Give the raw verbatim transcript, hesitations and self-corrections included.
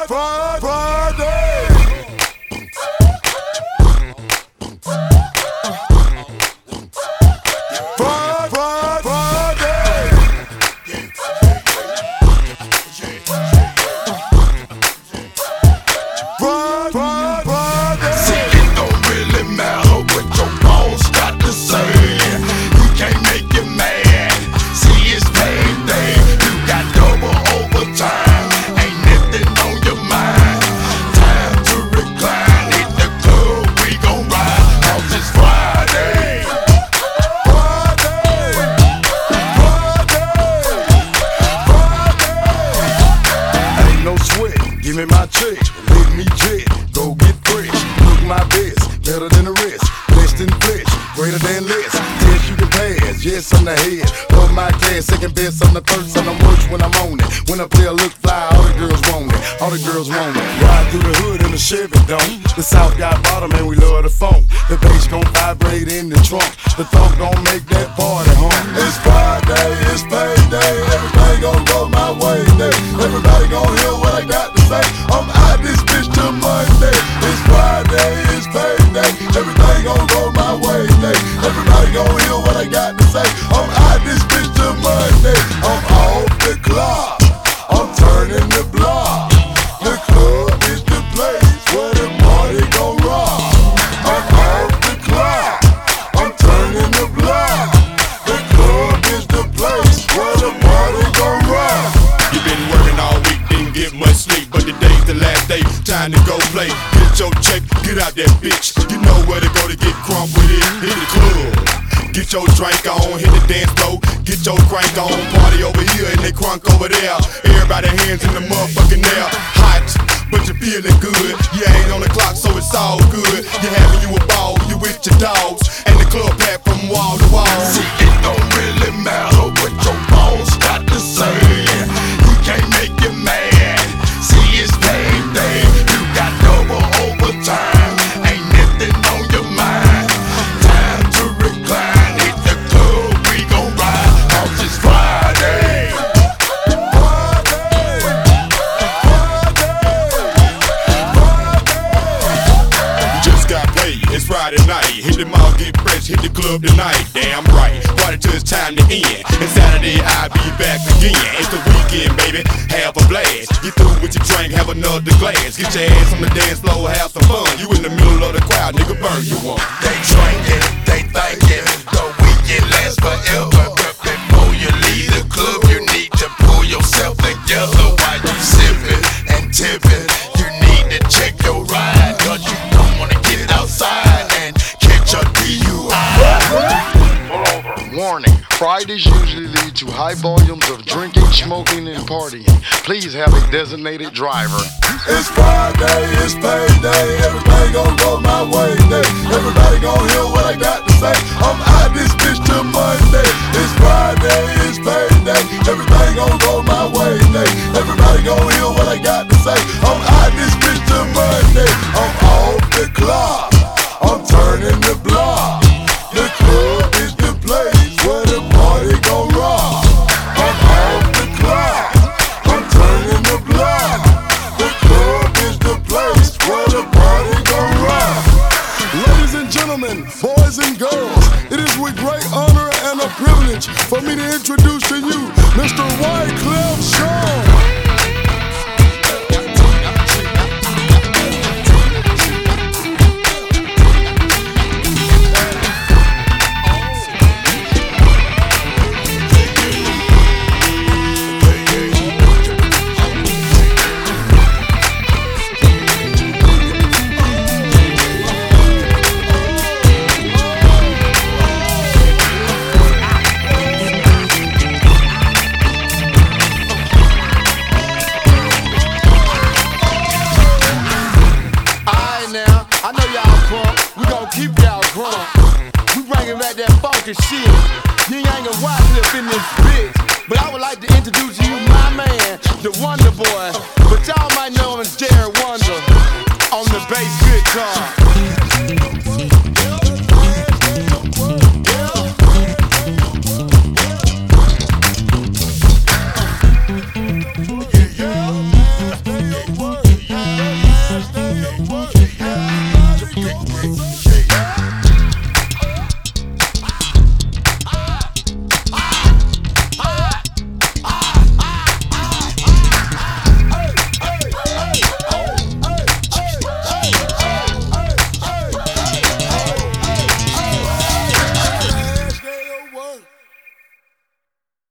Friday, Friday. Friday, Friday. Friday, Friday. See, it don't really matter what your boss got to say. He can't make you mad. See, it's payday. You got double overtime. Ain't nothing on your mind. Time to recline. Hit the club, we gon' ride. Cause it's Friday. Friday, Friday, Friday. Ain't no sweat, give me my check, let me jet, go get fresh. Look my best, better than the rest, blessed in flesh, greater than less. Yes, you can pass, yes, I'm the head of my class, second best, I'm the first, and I'm worse when I'm on it. When up there look fly, all the girls want it, all the girls want it. Ride through the hood in the Chevy, don't. The South got bottom and we love the funk. The bass gon' vibrate in the trunk, the thump gon' make that party hum. It's Friday, it's payday, everything gon' go my way. Everybody gon' hear what I got to say. I'm out this bitch till Monday. It's Friday, it's payday, everything gon' go my way. Everybody gon' hear what I got to say. I'm out this bitch till Monday. I'm off the clock, I'm turning the block. The club is the place where the party gon' rock. I'm off the clock, I'm turning the block. The club is the place where the party gon' rock. You been working all week, didn't get much sleep, but today's the last day, time to go play. Get your check, get out that bitch. You know where to go to get crunk with it. Hit the club, get your drink on, hit the dance floor, get your crank on. Party over here and they crunk over there. Everybody hands in the motherfucking air. Hot, but you feeling good. You ain't on the clock, so it's all good. You having you a ball, you with your dogs, and the club packed from wall to wall. See, it don't really matter what your boss got to say. He can't make you mad. See, it's payday. You got double overtime. Ain't nothing on your mind. Time to recline. Hit the club, we gon' ride. Cause it's Friday. Just got paid, it's Friday night. Hit the mall, get fresh, hit the club tonight. Damn right, party till it's time to end. And Saturday I'll be back again. It's the weekend, baby, have a blast. You through with your drink, have another glass. Get your ass on the dance floor, have some fun. You in the middle of the crowd, nigga, burn you one. They drinking, they thinking the weekend lasts forever. But before you leave the club, you need to pull yourself together. While you sipping and tipping, you need to check your ride. Cause you don't wanna get outside and catch a D U I. Warning, Fridays usually lead to high volumes of drinking, smoking, and partying. Please have a designated driver. It's Friday, it's payday, everything gon' go my way. Everybody gon' hear what I got to say. I'm out this bitch till Monday. It's Friday, it's payday, everything gon' go my way. Everybody gon' hear what I got to say. I'm out this bitch till Monday. I'm off the clock, I'm turning the block. The club is the place where the party gon' rock. I'm off the clock, I'm turning the block. The club is the place where the party gon' rock. Ladies and gentlemen, boys and girls, it is with great honor and a privilege for me to introduce to you Mister Wyclef Jean. That funky shit. You ain't gonna watch it in this bitch. But I would like to introduce you my man, the Wonder Boy.